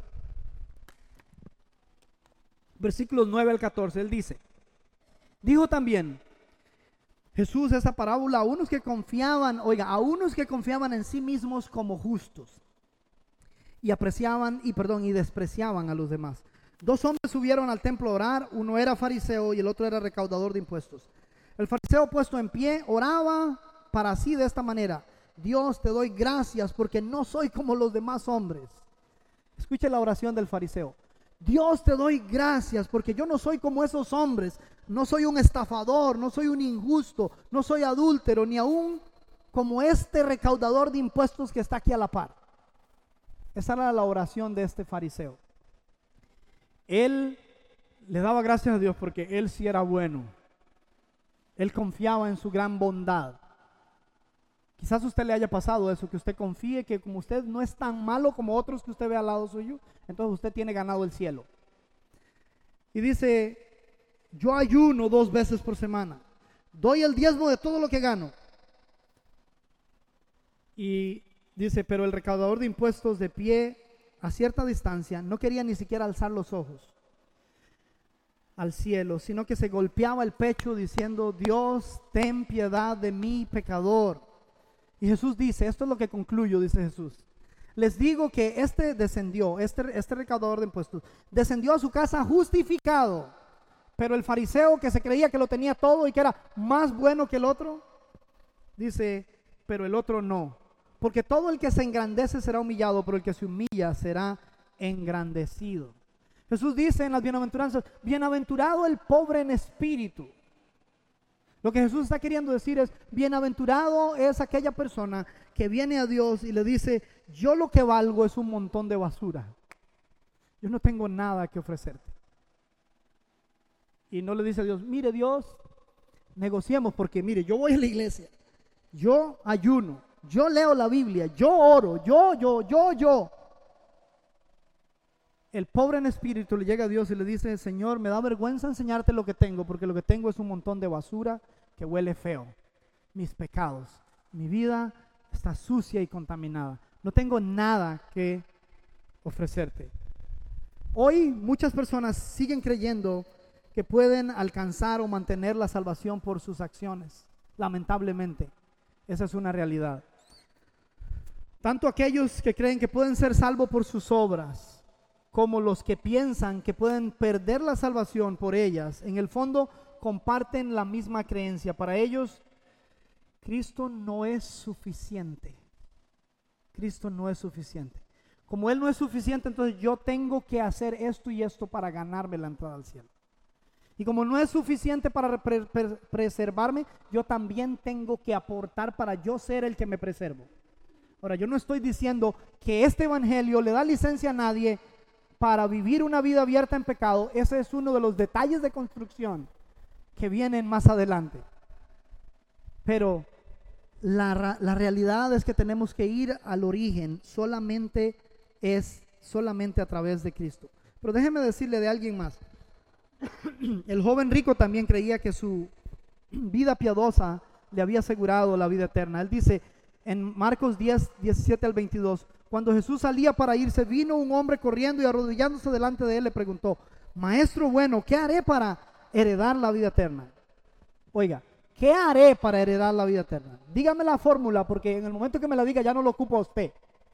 versículos 9 al 14. Él dice: dijo también Jesús esta parábola a unos que confiaban en sí mismos como justos y despreciaban a los demás. 2 hombres subieron al templo a orar, uno era fariseo y el otro era recaudador de impuestos. El fariseo, puesto en pie, oraba para sí de esta manera: Dios, te doy gracias porque no soy como los demás hombres. Escuche la oración del fariseo: Dios, te doy gracias porque yo no soy como esos hombres, no soy un estafador, no soy un injusto, no soy adúltero, ni aún como este recaudador de impuestos que está aquí a la par. Esa era la oración de este fariseo. Él le daba gracias a Dios porque él sí era bueno. Él confiaba en su gran bondad. Quizás a usted le haya pasado eso, que usted confíe que como usted no es tan malo como otros que usted ve al lado suyo, entonces usted tiene ganado el cielo. Y dice: yo ayuno 2 veces por semana, doy el diezmo de todo lo que gano. Y dice: pero el recaudador de impuestos, de pie a cierta distancia, no quería ni siquiera alzar los ojos al cielo, sino que se golpeaba el pecho diciendo: Dios, ten piedad de mí, pecador. Y Jesús dice, esto es lo que concluyo, dice Jesús: les digo que este recaudador de impuestos descendió a su casa justificado, pero el fariseo, que se creía que lo tenía todo y que era más bueno que el otro, dice: pero el otro no, porque todo el que se engrandece será humillado, pero el que se humilla será engrandecido. Jesús dice en las bienaventuranzas: bienaventurado el pobre en espíritu. Lo que Jesús está queriendo decir es: bienaventurado es aquella persona que viene a Dios y le dice: yo lo que valgo es un montón de basura, yo no tengo nada que ofrecerte. Y no le dice a Dios: mire Dios, negociemos, porque mire, yo voy a la iglesia, yo ayuno, yo leo la Biblia, yo oro, yo. El pobre en espíritu le llega a Dios y le dice: Señor, me da vergüenza enseñarte lo que tengo, porque lo que tengo es un montón de basura que huele feo. Mis pecados, mi vida está sucia y contaminada. No tengo nada que ofrecerte. Hoy muchas personas siguen creyendo que pueden alcanzar o mantener la salvación por sus acciones. Lamentablemente, esa es una realidad. Tanto aquellos que creen que pueden ser salvos por sus obras, como los que piensan que pueden perder la salvación por ellas, en el fondo comparten la misma creencia. Para ellos, Cristo no es suficiente. Cristo no es suficiente. Como Él no es suficiente, entonces yo tengo que hacer esto y esto para ganarme la entrada al cielo. Y como no es suficiente para preservarme, yo también tengo que aportar para yo ser el que me preservo. Ahora, yo no estoy diciendo que este evangelio le da licencia a nadie para vivir una vida abierta en pecado, ese es uno de los detalles de construcción que vienen más adelante. Pero la realidad es que tenemos que ir al origen, solamente a través de Cristo. Pero déjeme decirle de alguien más. El joven rico también creía que su vida piadosa le había asegurado la vida eterna. Él dice en Marcos 10, 17 al 22, cuando Jesús salía para irse, vino un hombre corriendo y arrodillándose delante de él le preguntó: Maestro bueno, ¿qué haré para heredar la vida eterna? Oiga, ¿qué haré para heredar la vida eterna? Dígame la fórmula, porque en el momento que me la diga ya no lo ocupo a usted.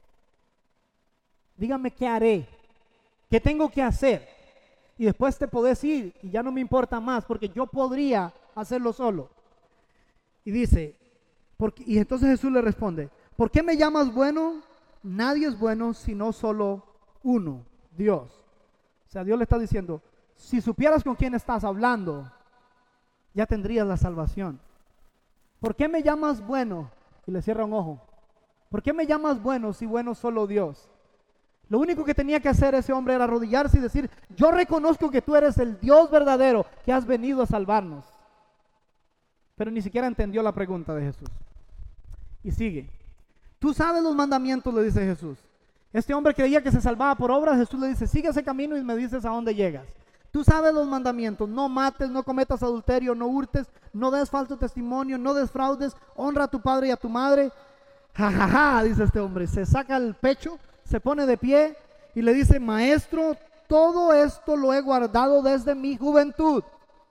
Dígame qué haré, qué tengo que hacer, y después te podés ir y ya no me importa más, porque yo podría hacerlo solo. Y dice, y entonces Jesús le responde: ¿por qué me llamas bueno? Nadie es bueno sino solo uno, Dios. O sea, Dios le está diciendo, si supieras con quién estás hablando, ya tendrías la salvación. ¿Por qué me llamas bueno? Y le cierra un ojo. ¿Por qué me llamas bueno si bueno solo Dios? Lo único que tenía que hacer ese hombre era arrodillarse y decir: yo reconozco que tú eres el Dios verdadero que has venido a salvarnos. Pero ni siquiera entendió la pregunta de Jesús. Y sigue. Tú sabes los mandamientos, le dice Jesús. Este hombre creía que se salvaba por obras. Jesús le dice: sigue ese camino y me dices a dónde llegas. Tú sabes los mandamientos: no mates, no cometas adulterio, no hurtes, no des falso testimonio, no defraudes, honra a tu padre y a tu madre. Ja, ja, ja, dice este hombre. Se saca el pecho, se pone de pie y le dice: Maestro, todo esto lo he guardado desde mi juventud.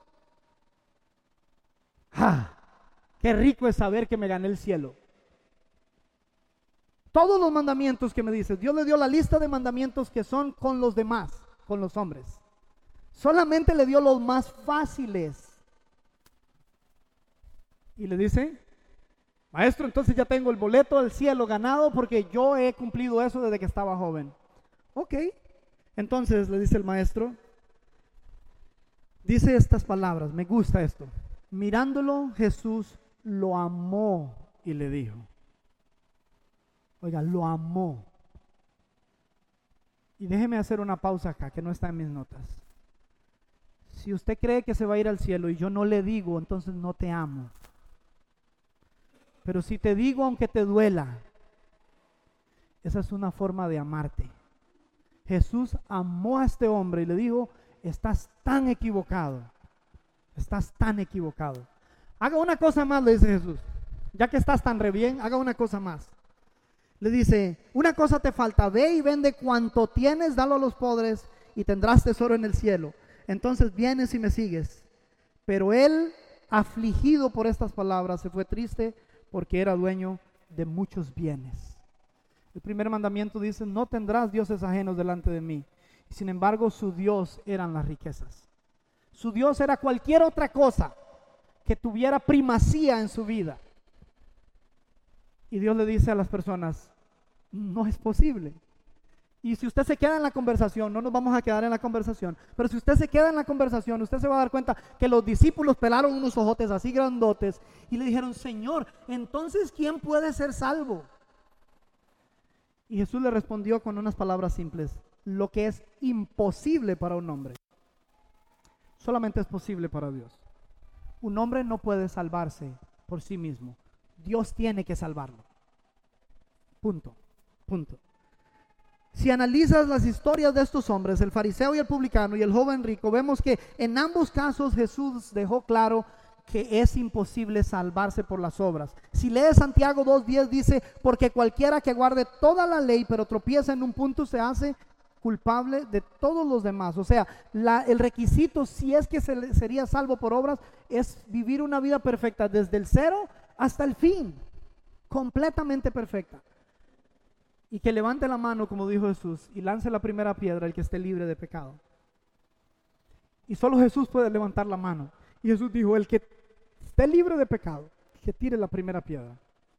¡Ja! Qué rico es saber que me gané el cielo. Todos los mandamientos que me dices, Dios le dio la lista de mandamientos que son con los demás, con los hombres. Solamente le dio los más fáciles. Y le dice: Maestro, entonces ya tengo el boleto del cielo ganado porque yo he cumplido eso desde que estaba joven. Ok, entonces le dice el maestro, dice estas palabras, me gusta esto. Mirándolo, Jesús lo amó y le dijo. Oiga, lo amó. Y déjeme hacer una pausa acá, que no está en mis notas. Si usted cree que se va a ir al cielo y yo no le digo, entonces no te amo. Pero si te digo aunque te duela, esa es una forma de amarte. Jesús amó a este hombre y le dijo: estás tan equivocado, estás tan equivocado. Haga una cosa más, le dice Jesús. Ya que estás tan re bien, haga una cosa más. Le dice: una cosa te falta, ve y vende cuanto tienes, dalo a los pobres y tendrás tesoro en el cielo. Entonces vienes y me sigues. Pero él, afligido por estas palabras, se fue triste porque era dueño de muchos bienes. El primer mandamiento dice: no tendrás dioses ajenos delante de mí. Y sin embargo, su Dios eran las riquezas. Su Dios era cualquier otra cosa que tuviera primacía en su vida. Y Dios le dice a las personas: no es posible. Y si usted se queda en la conversación, no nos vamos a quedar en la conversación, pero si usted se queda en la conversación, usted se va a dar cuenta que los discípulos pelaron unos ojotes así grandotes y le dijeron: Señor, entonces ¿quién puede ser salvo? Y Jesús le respondió con unas palabras simples: lo que es imposible para un hombre, solamente es posible para Dios. Un hombre no puede salvarse por sí mismo. Dios tiene que salvarlo. Punto. Si analizas las historias de estos hombres, el fariseo y el publicano y el joven rico, vemos que en ambos casos Jesús dejó claro que es imposible salvarse por las obras. Si lees Santiago 2:10 dice: porque cualquiera que guarde toda la ley pero tropieza en un punto se hace culpable de todos los demás. O sea, el requisito, si es que sería salvo por obras, es vivir una vida perfecta desde el cero hasta el fin, completamente perfecta. Y que levante la mano, como dijo Jesús, y lance la primera piedra el que esté libre de pecado. Y solo Jesús puede levantar la mano. Y Jesús dijo: el que esté libre de pecado, que tire la primera piedra.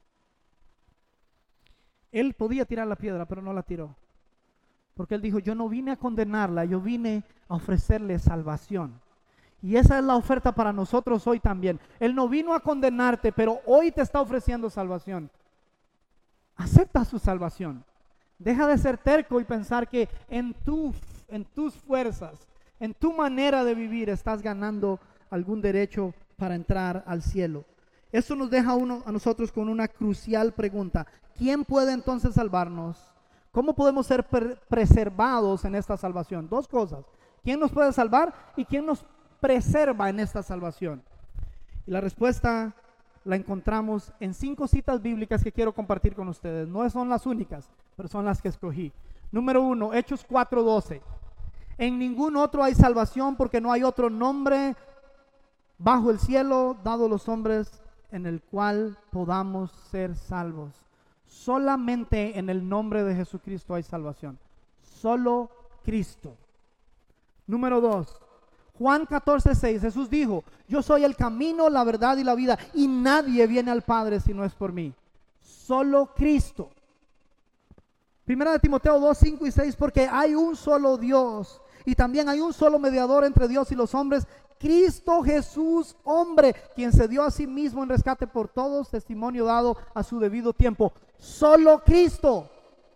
Él podía tirar la piedra, pero no la tiró. Porque él dijo: yo no vine a condenarla, yo vine a ofrecerle salvación. Y esa es la oferta para nosotros hoy también. Él no vino a condenarte, pero hoy te está ofreciendo salvación. Acepta su salvación. Deja de ser terco y pensar que en tu en tus fuerzas, en tu manera de vivir, estás ganando algún derecho para entrar al cielo. Esto nos deja a nosotros con una crucial pregunta. ¿Quién puede entonces salvarnos? ¿Cómo podemos ser preservados en esta salvación? Dos cosas. ¿Quién nos puede salvar y quién nos preserva en esta salvación? Y la respuesta la encontramos en 5 citas bíblicas que quiero compartir con ustedes. No son las únicas, pero son las que escogí. Número 1, Hechos 4:12. En ningún otro hay salvación, porque no hay otro nombre bajo el cielo dado a los hombres en el cual podamos ser salvos. Solamente en el nombre de Jesucristo hay salvación. Solo Cristo. Número 2, Juan 14:6. Jesús dijo: yo soy el camino, la verdad y la vida, y nadie viene al Padre si no es por mí. Solo Cristo. Primera de Timoteo 2:5 y 6. Porque hay un solo Dios y también hay un solo mediador entre Dios y los hombres, Cristo Jesús, hombre, quien se dio a sí mismo en rescate por todos, testimonio dado a su debido tiempo. Solo Cristo.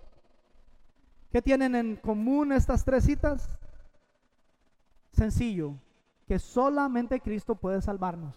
¿Qué tienen en común estas 3 citas? Sencillo, que solamente Cristo puede salvarnos.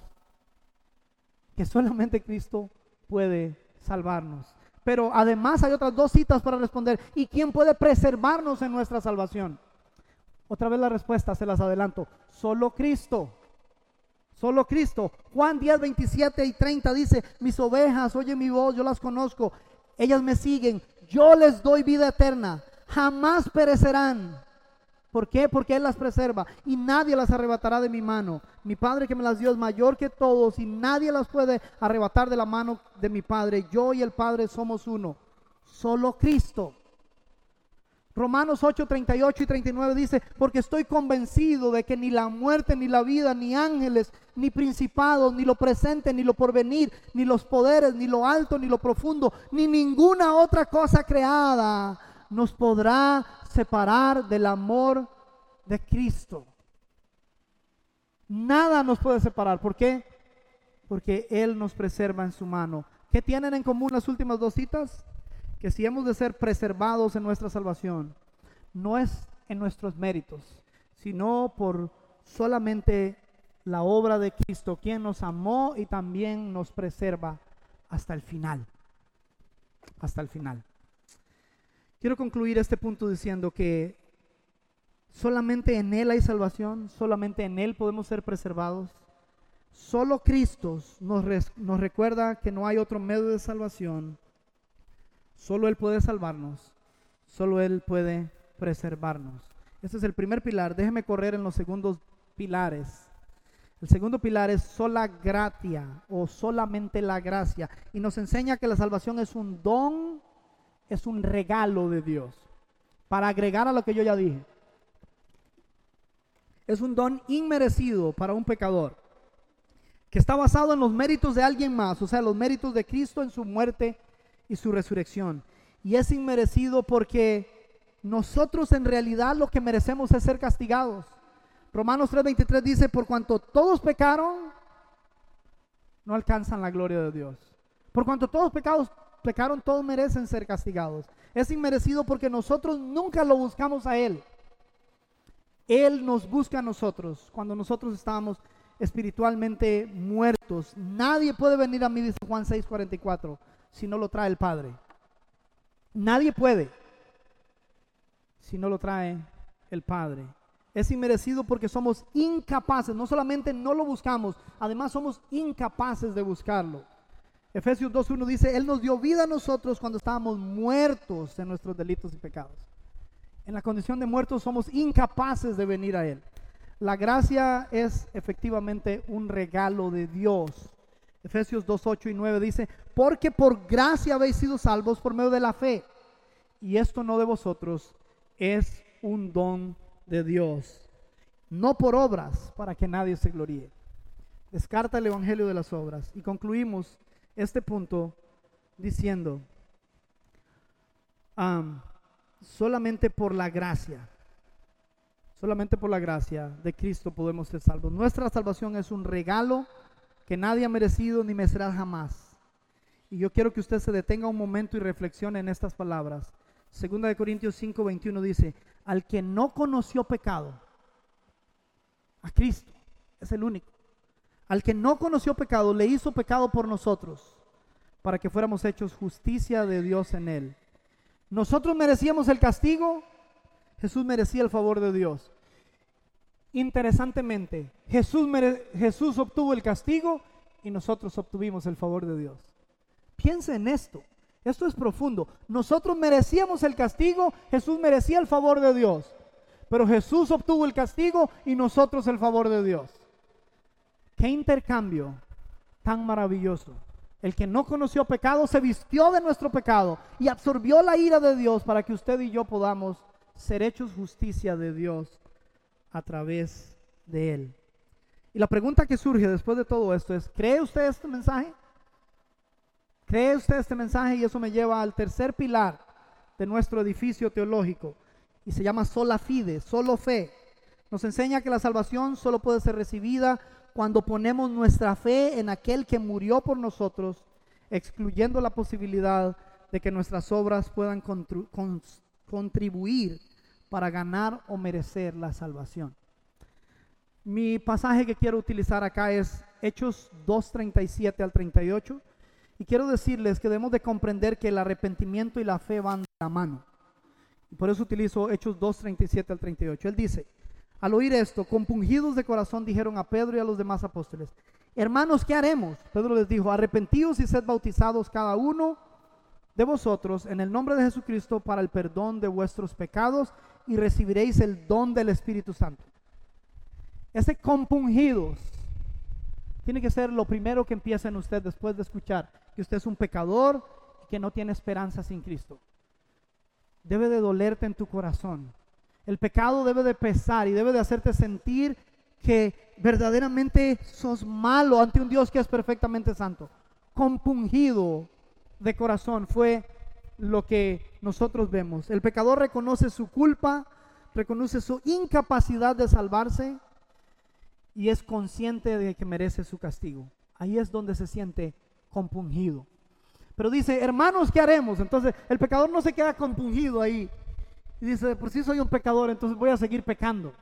Que solamente Cristo puede salvarnos. Pero además hay otras 2 citas para responder. ¿Y quién puede preservarnos en nuestra salvación? Otra vez la respuesta, se las adelanto. Solo Cristo. Solo Cristo. Juan 10:27 y 30 dice: mis ovejas oyen mi voz, yo las conozco, ellas me siguen, yo les doy vida eterna, jamás perecerán. ¿Por qué? Porque Él las preserva y nadie las arrebatará de mi mano. Mi Padre que me las dio es mayor que todos y nadie las puede arrebatar de la mano de mi Padre. Yo y el Padre somos uno. Solo Cristo. Romanos 8:38 y 39 dice: porque estoy convencido de que ni la muerte, ni la vida, ni ángeles, ni principados, ni lo presente, ni lo porvenir, ni los poderes, ni lo alto, ni lo profundo, ni ninguna otra cosa creada nos podrá separar del amor de Cristo. Nada nos puede separar. ¿Por qué? Porque Él nos preserva en su mano. ¿Qué tienen en común las últimas 2 citas? Que si hemos de ser preservados en nuestra salvación, no es en nuestros méritos, sino por solamente la obra de Cristo, quien nos amó y también nos preserva hasta el final. Hasta el final. Quiero concluir este punto diciendo que solamente en Él hay salvación, solamente en Él podemos ser preservados. Solo Cristo nos recuerda que no hay otro medio de salvación. Solo Él puede salvarnos, solo Él puede preservarnos. Este es el primer pilar. Déjeme correr en los segundos pilares. El segundo pilar es sola gratia o solamente la gracia. Y nos enseña que la salvación es un don, es un regalo de Dios. Para agregar a lo que yo ya dije, es un don inmerecido para un pecador, que está basado en los méritos de alguien más, o sea, los méritos de Cristo en su muerte y su resurrección. Y es inmerecido porque nosotros en realidad lo que merecemos es ser castigados. Romanos 3:23 dice: por cuanto todos pecaron, no alcanzan la gloria de Dios. Por cuanto todos pecaron, todos merecen ser castigados. Es inmerecido porque nosotros nunca lo buscamos a Él. Él nos busca a nosotros cuando nosotros estábamos espiritualmente muertos. Nadie puede venir a mí, dice Juan 6:44, si no lo trae el Padre. Nadie puede si no lo trae el Padre. Es inmerecido porque somos incapaces. No solamente no lo buscamos, además somos incapaces de buscarlo. Efesios 2:1 dice: Él nos dio vida a nosotros cuando estábamos muertos en nuestros delitos y pecados. En la condición de muertos somos incapaces de venir a Él. La gracia es efectivamente un regalo de Dios. Efesios 2:8 y 9 dice: porque por gracia habéis sido salvos por medio de la fe, y esto no de vosotros, es un don de Dios, no por obras, para que nadie se gloríe. Descarta el evangelio de las obras. Y concluimos este punto diciendo: solamente por la gracia de Cristo podemos ser salvos. Nuestra salvación es un regalo que nadie ha merecido ni merecerá jamás. Y yo quiero que usted se detenga un momento y reflexione en estas palabras. 2 Corintios 5:21 dice: al que no conoció pecado, a Cristo, es el único. Al que no conoció pecado, le hizo pecado por nosotros, para que fuéramos hechos justicia de Dios en él. Nosotros merecíamos el castigo, Jesús merecía el favor de Dios. Interesantemente, Jesús obtuvo el castigo y nosotros obtuvimos el favor de Dios. Piensa en esto. Esto es profundo. Nosotros merecíamos el castigo, Jesús merecía el favor de Dios. Pero Jesús obtuvo el castigo y nosotros el favor de Dios. ¡Qué intercambio tan maravilloso! El que no conoció pecado se vistió de nuestro pecado y absorbió la ira de Dios para que usted y yo podamos ser hechos justicia de Dios a través de él. Y la pregunta que surge después de todo esto es: ¿cree usted este mensaje? ¿Cree usted este mensaje? Y eso me lleva al tercer pilar de nuestro edificio teológico, y se llama sola fide, solo fe. Nos enseña que la salvación solo puede ser recibida cuando ponemos nuestra fe en aquel que murió por nosotros, excluyendo la posibilidad de que nuestras obras puedan contribuir para ganar o merecer la salvación. Mi pasaje que quiero utilizar acá es Hechos 2:37 al 38, y quiero decirles que debemos de comprender que el arrepentimiento y la fe van de la mano. Y por eso utilizo Hechos 2:37 al 38. Él dice: al oír esto, compungidos de corazón, dijeron a Pedro y a los demás apóstoles: hermanos, ¿qué haremos? Pedro les dijo: arrepentíos y sed bautizados cada uno de vosotros en el nombre de Jesucristo para el perdón de vuestros pecados, y recibiréis el don del Espíritu Santo. Ese compungidos tiene que ser lo primero que empieza en usted después de escuchar que usted es un pecador y que no tiene esperanza sin Cristo. Debe de dolerte en tu corazón. El pecado debe de pesar y debe de hacerte sentir que verdaderamente sos malo ante un Dios que es perfectamente santo. Compungido de corazón fue lo que nosotros vemos. El pecador reconoce su culpa, reconoce su incapacidad de salvarse y es consciente de que merece su castigo. Ahí es donde se siente compungido. Pero dice: hermanos, ¿qué haremos? Entonces el pecador no se queda compungido ahí y dice: de por sí soy un pecador, entonces voy a seguir pecando.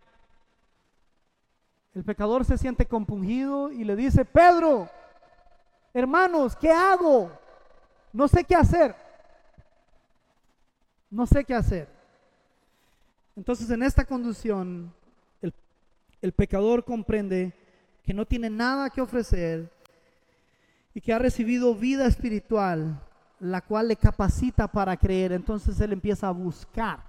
El pecador se siente compungido y le dice: Pedro, hermanos, ¿qué hago? No sé qué hacer. No sé qué hacer. Entonces, en esta condición, el pecador comprende que no tiene nada que ofrecer y que ha recibido vida espiritual, la cual le capacita para creer. Entonces él empieza a buscar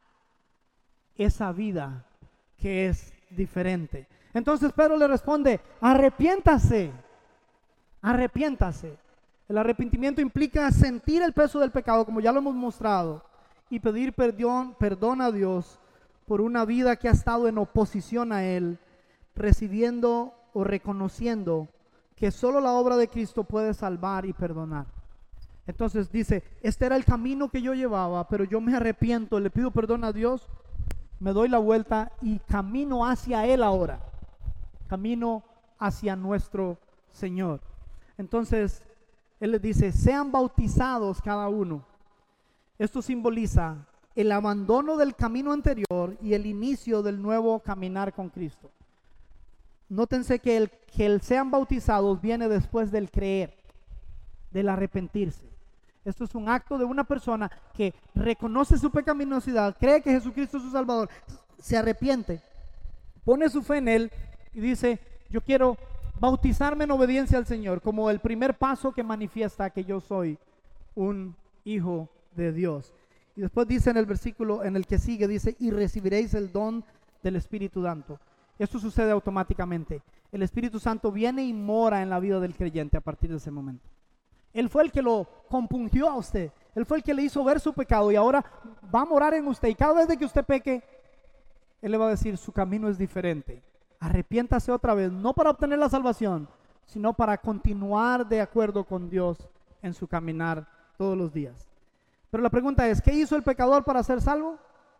esa vida que es diferente. Entonces Pedro le responde: arrepiéntase, arrepiéntase. El arrepentimiento implica sentir el peso del pecado, como ya lo hemos mostrado, y pedir perdón a Dios por una vida que ha estado en oposición a Él, recibiendo o reconociendo que solo la obra de Cristo puede salvar y perdonar. Entonces dice: este era el camino que yo llevaba, pero yo me arrepiento, le pido perdón a Dios, me doy la vuelta y camino hacia Él ahora, camino hacia nuestro Señor. Entonces Él les dice: sean bautizados cada uno. Esto simboliza el abandono del camino anterior y el inicio del nuevo caminar con Cristo. Nótense que el sean bautizados viene después del creer, del arrepentirse. Esto es un acto de una persona que reconoce su pecaminosidad, cree que Jesucristo es su Salvador, se arrepiente, pone su fe en Él y dice: yo quiero bautizarme en obediencia al Señor, como el primer paso que manifiesta que yo soy un hijo de Dios. Y después dice en el versículo en el que sigue, dice: y recibiréis el don del Espíritu Santo. Esto sucede automáticamente. El Espíritu Santo viene y mora en la vida del creyente a partir de ese momento. Él fue el que lo compungió a usted. Él fue el que le hizo ver su pecado y ahora va a morar en usted. Y cada vez de que usted peque, Él le va a decir: su camino es diferente. Arrepiéntase otra vez, no para obtener la salvación, sino para continuar de acuerdo con Dios en su caminar todos los días. Pero la pregunta es: ¿qué hizo el pecador para ser salvo?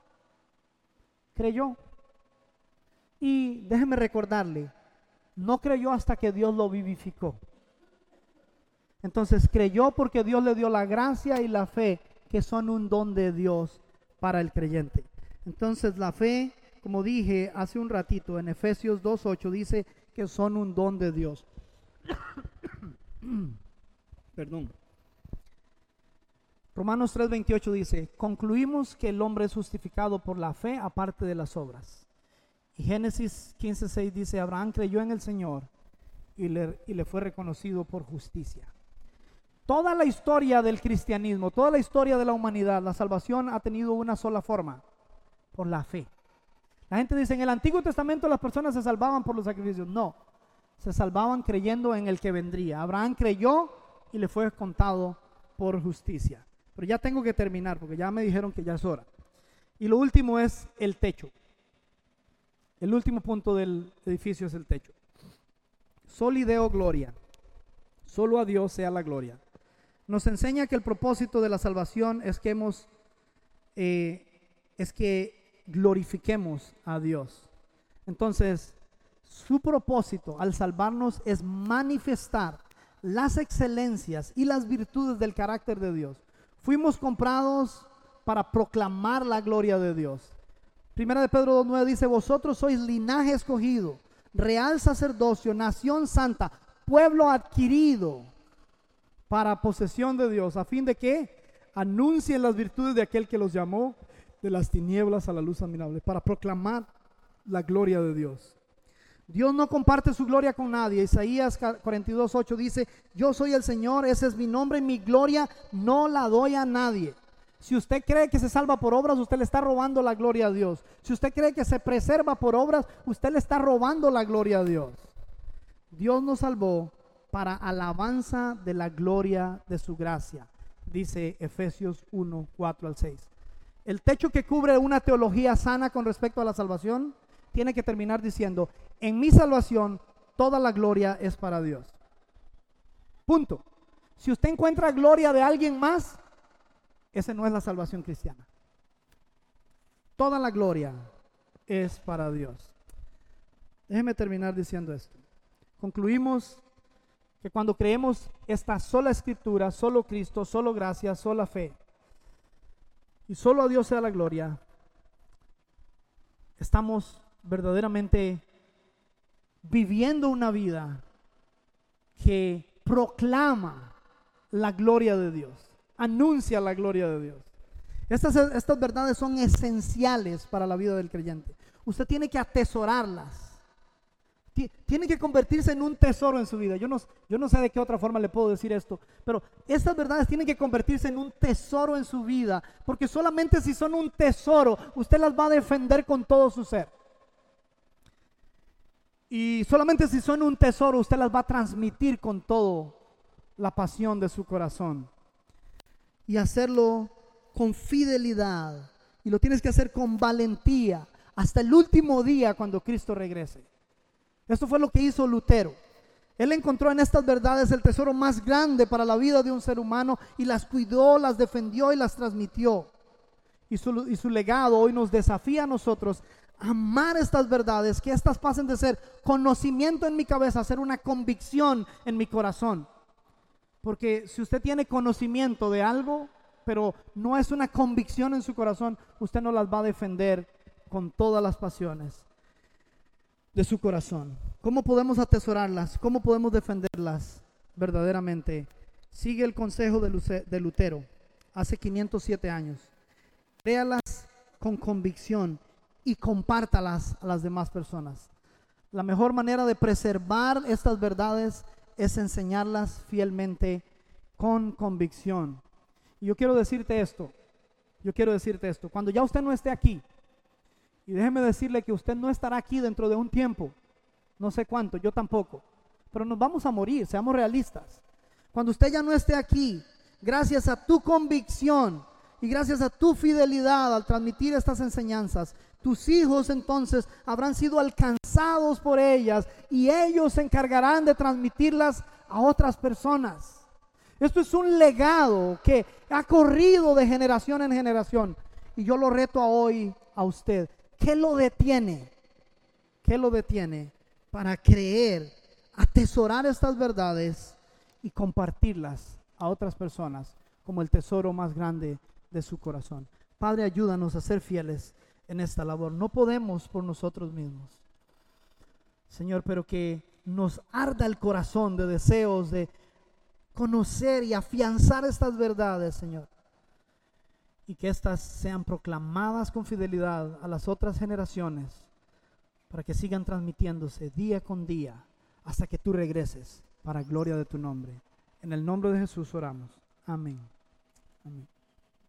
Creyó. Y déjeme recordarle, no creyó hasta que Dios lo vivificó. Entonces creyó porque Dios le dio la gracia y la fe, que son un don de Dios para el creyente. Entonces la fe, como dije hace un ratito, en Efesios 2:8 dice que son un don de Dios. Perdón. Romanos 3:28 dice, concluimos que el hombre es justificado por la fe aparte de las obras. Y Génesis 15:6 dice, Abraham creyó en el Señor y le fue reconocido por justicia. Toda la historia del cristianismo, toda la historia de la humanidad, la salvación ha tenido una sola forma, por la fe. La gente dice, en el Antiguo Testamento las personas se salvaban por los sacrificios. No, se salvaban creyendo en el que vendría. Abraham creyó y le fue contado por justicia. Pero ya tengo que terminar porque ya me dijeron que ya es hora. Y lo último es el techo. El último punto del edificio es el techo. Soli Deo Gloria. Solo a Dios sea la gloria. Nos enseña que el propósito de la salvación es que glorifiquemos a Dios. Entonces, su propósito al salvarnos es manifestar las excelencias y las virtudes del carácter de Dios. Fuimos comprados para proclamar la gloria de Dios. Primera de Pedro 2:9 dice, vosotros sois linaje escogido, real sacerdocio, nación santa, pueblo adquirido para posesión de Dios, a fin de que anuncien las virtudes de aquel que los llamó de las tinieblas a la luz admirable, para proclamar la gloria de Dios. Dios no comparte su gloria con nadie. Isaías 42:8 dice, yo soy el Señor, ese es mi nombre, mi gloria no la doy a nadie. Si usted cree que se salva por obras, usted le está robando la gloria a Dios. Si usted cree que se preserva por obras, usted le está robando la gloria a Dios. Dios nos salvó para alabanza de la gloria de su gracia, dice Efesios 1:4-6. El techo que cubre una teología sana con respecto a la salvación tiene que terminar diciendo, en mi salvación toda la gloria es para Dios. Punto. Si usted encuentra gloria de alguien más, esa no es la salvación cristiana. Toda la gloria es para Dios. Déjeme terminar diciendo esto. Concluimos que cuando creemos esta sola escritura, solo Cristo, solo gracia, sola fe, y solo a Dios sea la gloria, estamos verdaderamente viviendo una vida que proclama la gloria de Dios, anuncia la gloria de Dios. Estas verdades son esenciales para la vida del creyente. Usted tiene que atesorarlas. Tiene que convertirse en un tesoro en su vida. Yo no sé de qué otra forma le puedo decir esto, pero estas verdades tienen que convertirse en un tesoro en su vida, porque solamente si son un tesoro, usted las va a defender con todo su ser. Y solamente si son un tesoro, usted las va a transmitir con toda la pasión de su corazón. Y hacerlo con fidelidad. Y lo tienes que hacer con valentía hasta el último día cuando Cristo regrese. Esto fue lo que hizo Lutero. Él encontró en estas verdades el tesoro más grande para la vida de un ser humano y las cuidó, las defendió y las transmitió. Y su legado hoy nos desafía a nosotros a amar estas verdades, que estas pasen de ser conocimiento en mi cabeza a ser una convicción en mi corazón. Porque si usted tiene conocimiento de algo, pero no es una convicción en su corazón, usted no las va a defender con todas las pasiones de su corazón. ¿Cómo podemos atesorarlas? ¿Cómo podemos defenderlas verdaderamente? Sigue el consejo de Lutero hace 507 años. Créalas con convicción y compártalas a las demás personas. La mejor manera de preservar estas verdades es enseñarlas fielmente con convicción. Y yo quiero decirte esto. Cuando ya usted no esté aquí, y déjeme decirle que usted no estará aquí dentro de un tiempo, no sé cuánto, yo tampoco, pero nos vamos a morir, seamos realistas. Cuando usted ya no esté aquí, gracias a tu convicción y gracias a tu fidelidad al transmitir estas enseñanzas, tus hijos entonces habrán sido alcanzados por ellas y ellos se encargarán de transmitirlas a otras personas. Esto es un legado que ha corrido de generación en generación, y yo lo reto hoy a usted. ¿Qué lo detiene? ¿Qué lo detiene para creer, atesorar estas verdades y compartirlas a otras personas como el tesoro más grande de su corazón? Padre, ayúdanos a ser fieles en esta labor. No podemos por nosotros mismos, Señor, pero que nos arda el corazón de deseos de conocer y afianzar estas verdades, Señor, y que éstas sean proclamadas con fidelidad a las otras generaciones, para que sigan transmitiéndose día con día hasta que tú regreses, para gloria de tu nombre. En el nombre de Jesús oramos. Amén. Amén.